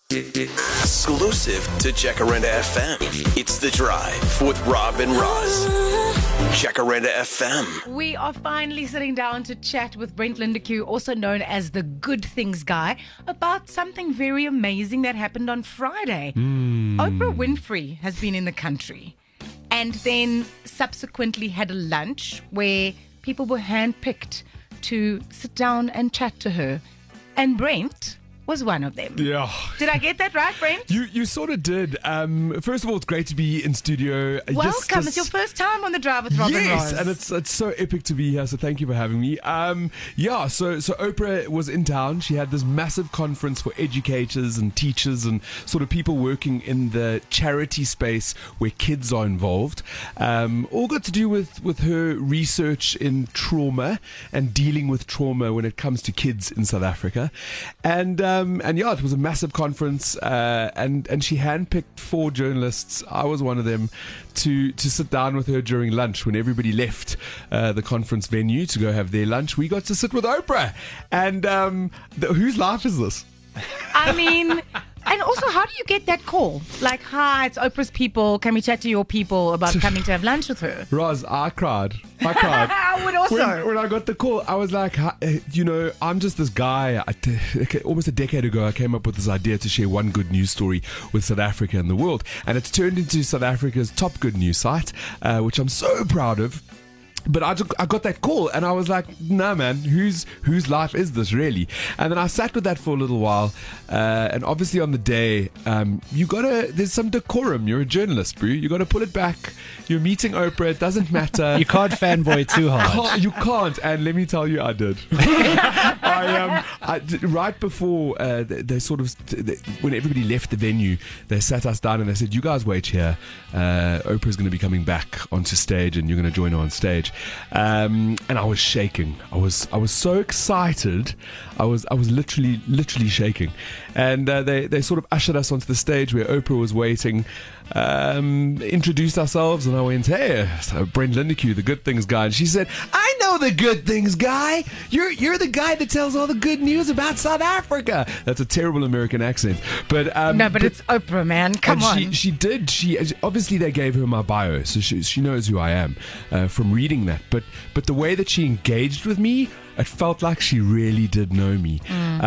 Exclusive to Jacaranda FM. It's The Drive with Rob and Roz. Jacaranda FM. We are finally sitting down to chat with Brent Lindeque, also known as the Good Things Guy, about something very amazing that happened on Friday. Oprah Winfrey has been in the country and then subsequently had a lunch where people were handpicked to sit down and chat to her. And Brent was one of them. Yeah. Did I get that right, Brent? You sort of did. First of all, it's great to be in studio. Welcome. It's your first time on The Drive with Rob and Roz. Yes, and it's so epic to be here, so thank you for having me. So Oprah was in town. She had this massive conference for educators and teachers and sort of people working in the charity space where kids are involved. All got to do with her research in trauma and dealing with trauma when it comes to kids in South Africa. And yeah, it was a massive conference, and she handpicked 4 journalists. I was one of them to sit down with her during lunch when everybody left the conference venue to go have their lunch. We got to sit with Oprah, and whose life is this? I mean, and also, how do you get that call? Like, hi, it's Oprah's people. Can we chat to your people about coming to have lunch with her? Roz, I cried. I would also. When I got the call, I was like, I'm just this guy. Almost a decade ago, I came up with this idea to share one good news story with South Africa and the world. And it's turned into South Africa's top good news site, which I'm so proud of. But I got that call and I was like, nah, man, whose life is this really? And then I sat with that for a little while. And obviously on the day, there's some decorum. You're a journalist, bro. You got to pull it back. You're meeting Oprah. It doesn't matter. You can't fanboy too hard. You can't. And let me tell you, I did. Right before when everybody left the venue, they sat us down and they said, you guys wait here. Oprah's going to be coming back onto stage and you're going to join her on stage. And I was shaking. I was so excited. I was literally shaking. And they sort of ushered us onto the stage where Oprah was waiting. Introduced ourselves, and I went, hey, so Brent Lindeque, the Good Things Guy. And she said, I know the Good Things Guy. You're the guy that tells all the good news about South Africa. That's a terrible American accent, but it's Oprah, man. Come on. She did. She obviously they gave her my bio, so she knows who I am from reading that. But the way that she engaged with me, it felt like she really did know me.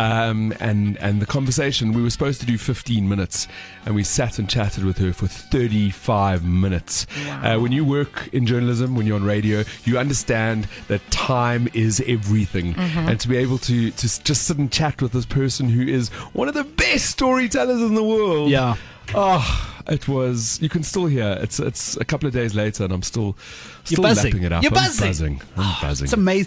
And the conversation, we were supposed to do 15 minutes, and we sat and chatted with her for 35 minutes. Wow. When you work in journalism, when you're on radio, you understand that time is everything. And to be able to just sit and chat with this person who is one of the best storytellers in the world. Yeah. Oh, it was. You can still hear. It's a couple of days later, and I'm still buzzing. lapping it up. You're I'm buzzing. buzzing. It's amazing.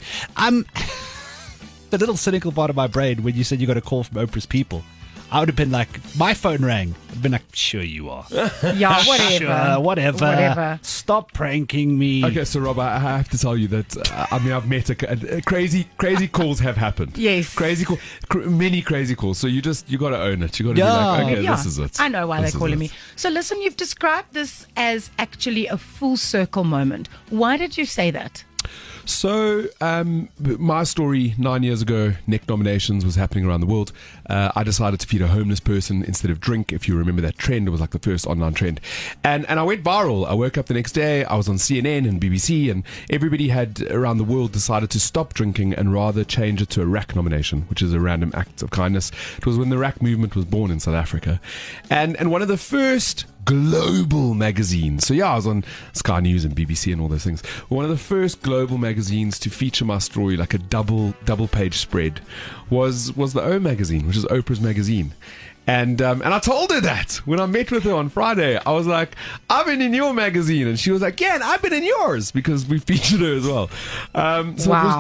The little cynical part of my brain when you said you got a call from Oprah's people, I would have been like, my phone rang. I'd been like, sure you are. Yeah, whatever. Sure, whatever. Stop pranking me. Okay, so Rob, I have to tell you that I've met crazy calls have happened. Yes, many crazy calls. So you got to own it. You got to be like, okay, this is it. I know why they're calling me. So listen, you've described this as actually a full circle moment. Why did you say that? So, my story 9 years ago, neck nominations was happening around the world. I decided to feed a homeless person instead of drink. If you remember that trend, it was like the first online trend. And I went viral. I woke up the next day, I was on CNN and BBC, and everybody had around the world decided to stop drinking and rather change it to a RAK nomination, which is a random act of kindness. It was when the RAK movement was born in South Africa. And one of the first global magazines. So yeah, I was on Sky News and BBC and all those things. One of the first global magazines to feature my story, like a double page spread, was the O magazine, which is Oprah's magazine. And I told her that when I met with her on Friday. I was like, I've been in your magazine, and she was like, yeah, and I've been in yours, because we featured her as well. So wow.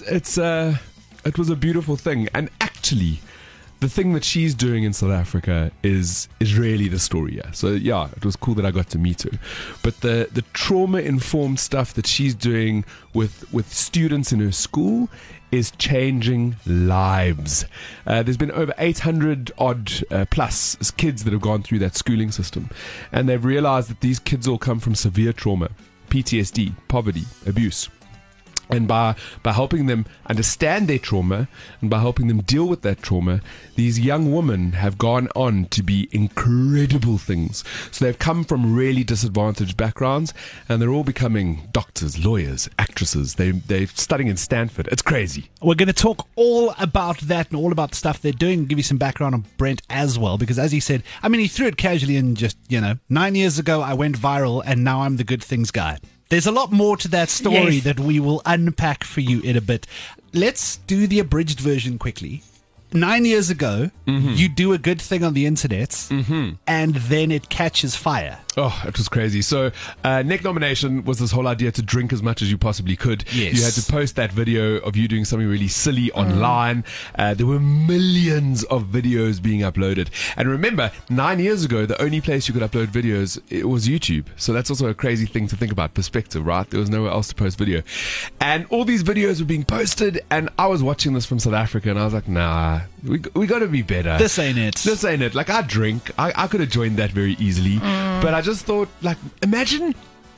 It was a beautiful thing. And actually, the thing that she's doing in South Africa is really the story. Yeah. So yeah, it was cool that I got to meet her. But the trauma-informed stuff that she's doing with students in her school is changing lives. There's been over 800 odd plus kids that have gone through that schooling system, and they've realized that these kids all come from severe trauma, PTSD, poverty, abuse. And by helping them understand their trauma and by helping them deal with that trauma, these young women have gone on to be incredible things. So they've come from really disadvantaged backgrounds, and they're all becoming doctors, lawyers, actresses. They're studying in Stanford. It's crazy. We're going to talk all about that and all about the stuff they're doing and give you some background on Brent as well, because as he said, I mean, he threw it casually and just, 9 years ago I went viral and now I'm the good things guy. There's a lot more to that story that we will unpack for you in a bit. Let's do the abridged version quickly. 9 years ago, you do a good thing on the internet, and then it catches fire. Oh, it was crazy. So, Neck Nomination was this whole idea to drink as much as you possibly could. Yes. You had to post that video of you doing something really silly online. There were millions of videos being uploaded. And remember, 9 years ago, the only place you could upload videos, it was YouTube. So that's also a crazy thing to think about, perspective, right? There was nowhere else to post video. And all these videos were being posted, and I was watching this from South Africa, and I was like, nah, we got to be better. This ain't it. This ain't it. Like, I drink. I could have joined that very easily. But I just thought, like, imagine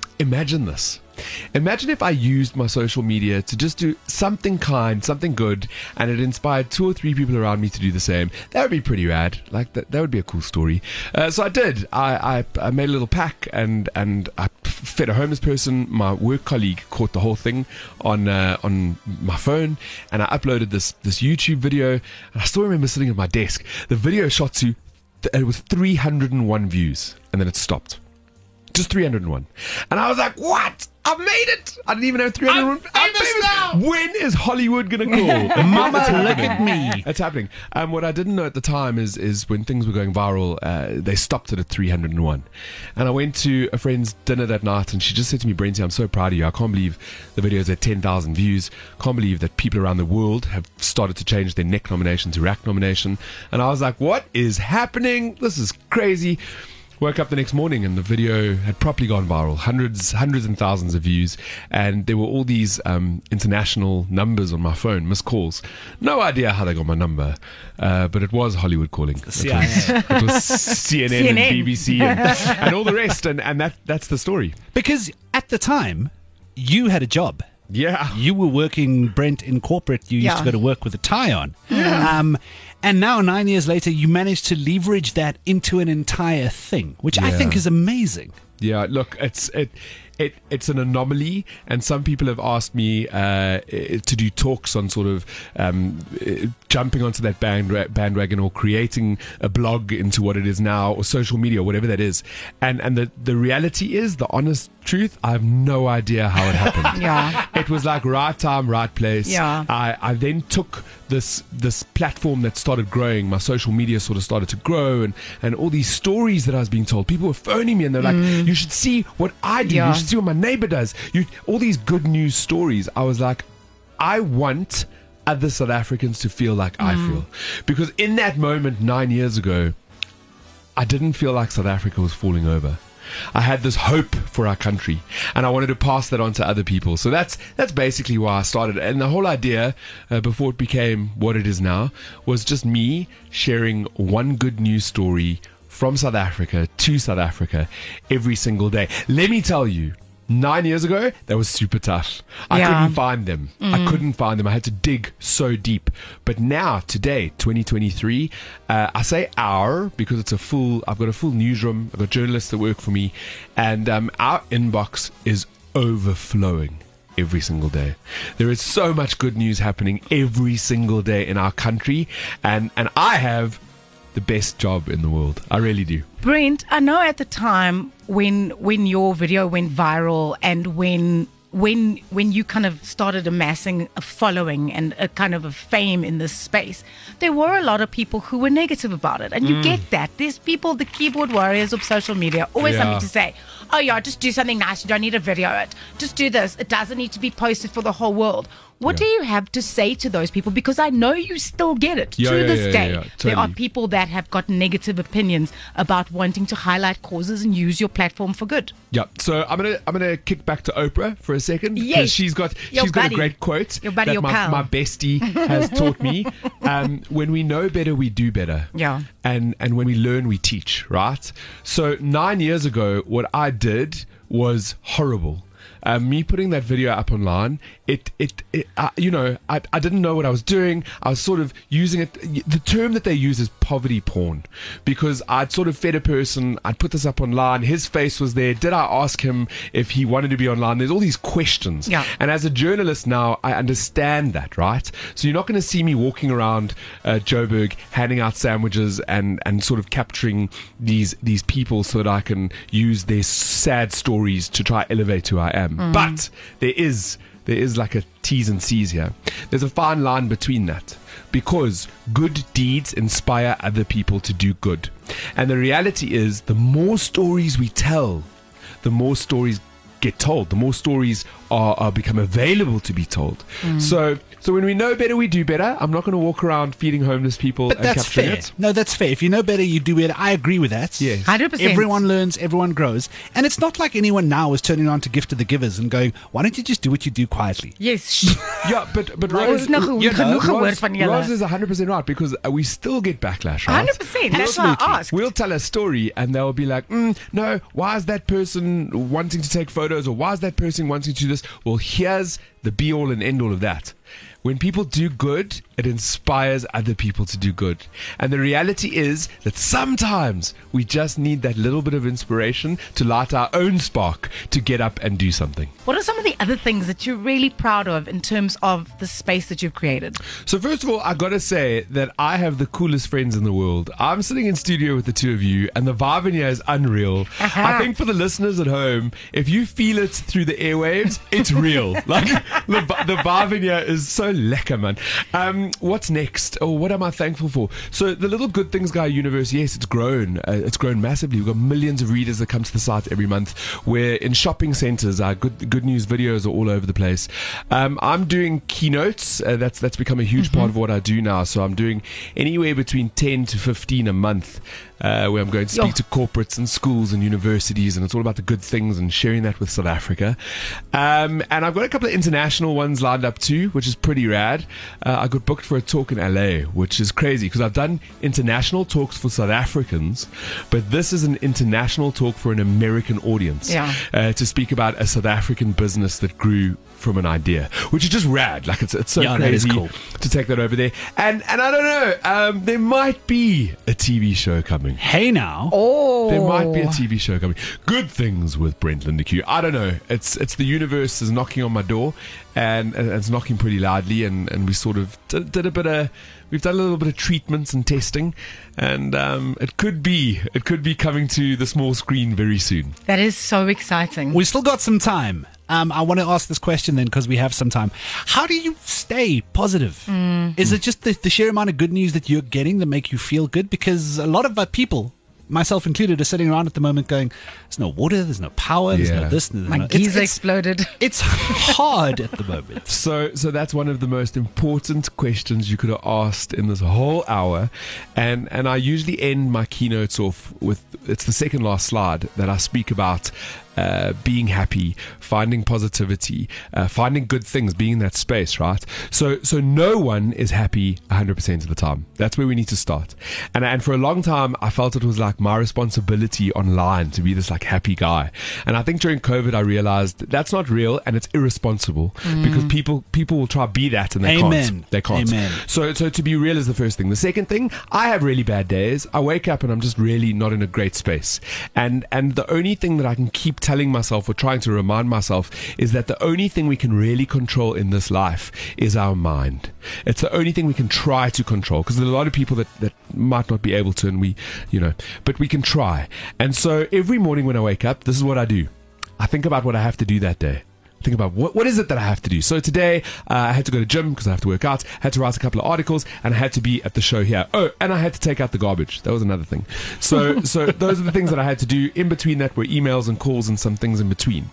this. Imagine if I used my social media to just do something kind, something good, and it inspired 2 or 3 people around me to do the same. That would be pretty rad. Like, that would be a cool story. So I did. I made a little pack, and I fed a homeless person. My work colleague caught the whole thing on my phone, and I uploaded this YouTube video. And I still remember sitting at my desk. The video shot to, it was 301 views, and then it stopped. Just 301. And I was like, what? I've made it. I didn't even have 301. I'm famous now. When is Hollywood going to call? Mama, look at me. It's happening. What I didn't know at the time is when things were going viral, they stopped it at 301. And I went to a friend's dinner that night, and she just said to me, Brenty, I'm so proud of you. I can't believe the video's at 10,000 views. Can't believe that people around the world have started to change their Neck Nomination to Rack Nomination. And I was like, what is happening? This is crazy. Woke up the next morning and the video had properly gone viral, hundreds and thousands of views, and there were all these international numbers on my phone, missed calls. No idea how they got my number, but it was Hollywood calling. CIA. It was CNN and BBC and all the rest, and that's the story. Because at the time, you had a job. Yeah. You were working, Brent, in corporate. You used to go to work with a tie on. And now, 9 years later, you managed to leverage that into an entire thing, which I think is amazing. Yeah, look, it's an anomaly, and some people have asked me to do talks on sort of jumping onto that bandwagon or creating a blog into what it is now, or social media, or whatever that is. And the reality is, the honest truth, I have no idea how it happened. It was like right time, right place. I then took this platform that started growing. My social media sort of started to grow, and all these stories that I was being told. People were phoning me, and they're like, you should see what I do. You should see what my neighbor does. All these good news stories. I was like, I want other South Africans to feel like I feel. Because in that moment 9 years ago, I didn't feel like South Africa was falling over. I had this hope for our country, and I wanted to pass that on to other people. So that's basically why I started. And the whole idea, before it became what it is now, was just me sharing one good news story from South Africa to South Africa every single day. Let me tell you, 9 years ago, that was super tough. I couldn't find them. I couldn't find them. I had to dig so deep. But now, today, 2023, I say our because I've got a full newsroom. I've got journalists that work for me, and our inbox is overflowing every single day. There is so much good news happening every single day in our country, and I have the best job in the world. I really do. Brent, I know at the time when your video went viral and when you kind of started amassing a following and a kind of a fame in this space, there were a lot of people who were negative about it. And you get that. There's people, the keyboard warriors of social media, always something to say. Oh yeah, just do something nice. You don't need to video it. Just do this. It doesn't need to be posted for the whole world. What do you have to say to those people? Because I know you still get it to this day. Totally. There are people that have got negative opinions about wanting to highlight causes and use your platform for good. Yeah. So I'm gonna kick back to Oprah for a second. Yes. She's got a great quote your buddy, that your my pal. bestie has taught me. When we know better, we do better. Yeah. And when we learn, we teach. Right. So 9 years ago, what I did was horrible. me putting that video up online, I didn't know what I was doing. I was sort of using it. The term that they use is poverty porn, because I'd sort of fed a person. I'd put this up online. His face was there. Did I ask him if he wanted to be online? There's all these questions. Yeah. And as a journalist now, I understand that, right? So you're not going to see me walking around Joburg handing out sandwiches and sort of capturing these people so that I can use their sad stories to try elevate who I am. But there is like a T's and C's here. There's a fine line between that, because good deeds inspire other people to do good. And the reality is, the more stories we tell, the more stories get told, the more stories are become available to be told. So when we know better, we do better. I'm not going to walk around feeding homeless people But and that's capturing fair. it. No, that's fair. If you know better, you do better. I agree with that. Yes. 100%. Everyone learns, everyone grows. And it's not like anyone now is turning around to Gift of the Givers and going, why don't you just do what you do quietly? Yes. Yeah, but Ons Rose, nog genoeg gehoord van julle. Rose is 100% right, because we still get backlash, right? 100%. That's why I asked. We'll tell a story and they'll be like, no, why is that person wanting to take photos, or why is that person wanting to do this? Well, here's the be all and end all of that. When people do good, it inspires other people to do good. And the reality is that sometimes we just need that little bit of inspiration to light our own spark to get up and do something. What are some of the other things that you're really proud of in terms of the space that you've created? So first of all, I got to say that I have the coolest friends in the world. I'm sitting in studio with the two of you, and the vibe in here is unreal. I think for the listeners at home, if you feel it through the airwaves, it's real. Like the vibe in here is so lekker, man. What's next? Or what am I thankful for? So the Little Good Things Guy universe, yes, it's grown. It's grown massively. We've got millions of readers that come to the site every month. We're in shopping centres. Our good news videos are all over the place. I'm doing keynotes. That's become a huge part of what I do now. So I'm doing anywhere between 10 to 15 a month. Where I'm going to speak to corporates and schools and universities, and it's all about the good things and sharing that with South Africa. And I've got a couple of international ones lined up too, which is pretty rad. I got booked for a talk in LA, which is crazy because I've done international talks for South Africans, but this is an international talk for an American audience. To speak about a South African business that grew from an idea, which is just rad. Like it's so crazy that is cool. to take that over there. And I don't know, there might be a TV show coming. Hey now. There might be a TV show coming. Good Things with Brent Lindeque. I don't know. It's the universe is knocking on my door, and it's knocking pretty loudly. And we sort of did a bit of. We've done a little bit of treatments and testing, and it could be coming to the small screen very soon. That is so exciting. We still got some time. I want to ask this question then, because we have some time. How do you stay positive? Is it just the sheer amount of good news that you're getting that make you feel good? Because a lot of people, myself included, are sitting around at the moment going, there's no water, there's no power, there's no this, there's My no... geyser exploded. It's hard at the moment. So that's one of the most important questions you could have asked in this whole hour, and I usually end my keynotes off with, it's the second last slide that I speak about being happy, finding positivity, finding good things, being in that space, right? So no one is happy 100% of the time. That's where we need to start. And for a long time, I felt it was like my responsibility online to be this like happy guy. And I think during COVID, I realized that's not real and it's irresponsible because people will try to be that and they can't. They can't. Amen. So to be real is the first thing. The second thing, I have really bad days. I wake up and I'm just really not in a great space. And the only thing that I can keep telling myself or trying to remind myself is that the only thing we can really control in this life is our mind. It's the only thing we can try to control, because there's a lot of people that might not be able to, and but we can try. And so every morning when I wake up, this is what I do. I think about what I have to do that day. Think about what is it that I have to do. So today I had to go to gym because I have to work out, had to write a couple of articles, and I had to be at the show here. Oh, and I had to take out the garbage. That was another thing. So those are the things that I had to do. In between that were emails and calls and some things in between.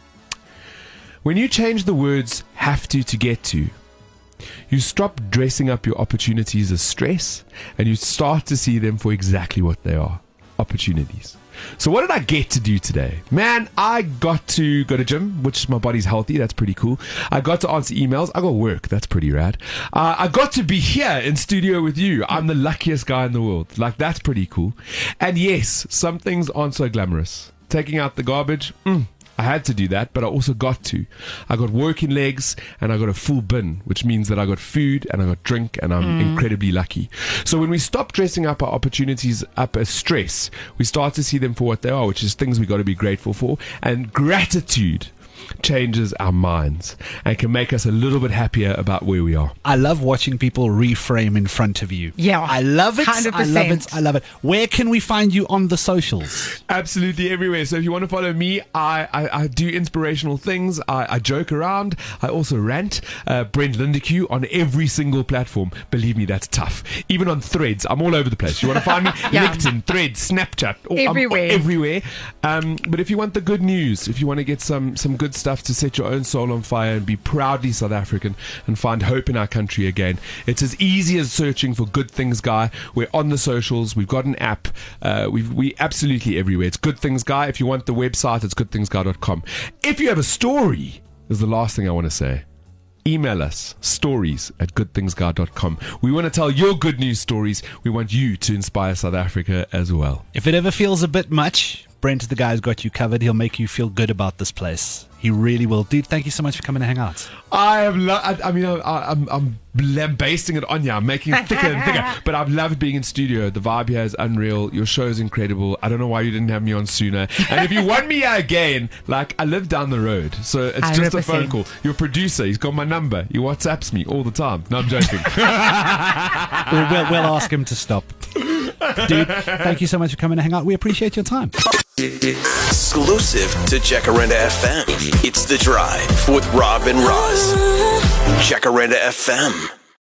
When you change the words have to get to, you stop dressing up your opportunities as stress, and you start to see them for exactly what they are, opportunities. So what did I get to do today? Man, I got to go to gym, which my body's healthy. That's pretty cool. I got to answer emails. I got work. That's pretty rad. I got to be here in studio with you. I'm the luckiest guy in the world. Like, that's pretty cool. And yes, some things aren't so glamorous. Taking out the garbage, I had to do that, but I also got to. I got working legs and I got a full bin, which means that I got food and I got drink, and I'm incredibly lucky. So when we stop dressing up our opportunities up as stress, we start to see them for what they are, which is things we got to be grateful for. And gratitude changes our minds and can make us a little bit happier about where we are. I love watching people reframe in front of you. Yeah, I love it. 100%. I love it. I love it. Where can we find you on the socials? Absolutely everywhere. So if you want to follow me, I do inspirational things. I joke around. I also rant. Brent Lindeque on every single platform. Believe me, that's tough. Even on Threads, I'm all over the place. You want to find me? Yeah. LinkedIn, Threads, Snapchat. Everywhere. I'm everywhere. But if you want the good news, if you want to get some good stuff to set your own soul on fire and be proudly South African and find hope in our country again, it's as easy as searching for Good Things Guy. We're on the socials. We've got an app. We absolutely everywhere. It's Good Things Guy. If you want the website, it's goodthingsguy.com. If you have a story, is the last thing I want to say. Email us, stories@goodthingsguy.com. We want to tell your good news stories. We want you to inspire South Africa as well. If it ever feels a bit much, Brent, the guy's got you covered. He'll make you feel good about this place. He really will. Dude, thank you so much for coming to hang out. I'm lambasting it on you. I'm making it thicker and thicker. But I've loved being in studio. The vibe here is unreal. Your show is incredible. I don't know why you didn't have me on sooner. And if you want me here again, like, I live down the road. So it's just 100%. A phone call. Your producer, he's got my number. He WhatsApps me all the time. No, I'm joking. We'll ask him to stop. Dude, thank you so much for coming to hang out. We appreciate your time. Exclusive to Jacaranda FM. It's The Drive with Rob and Roz. Jacaranda FM.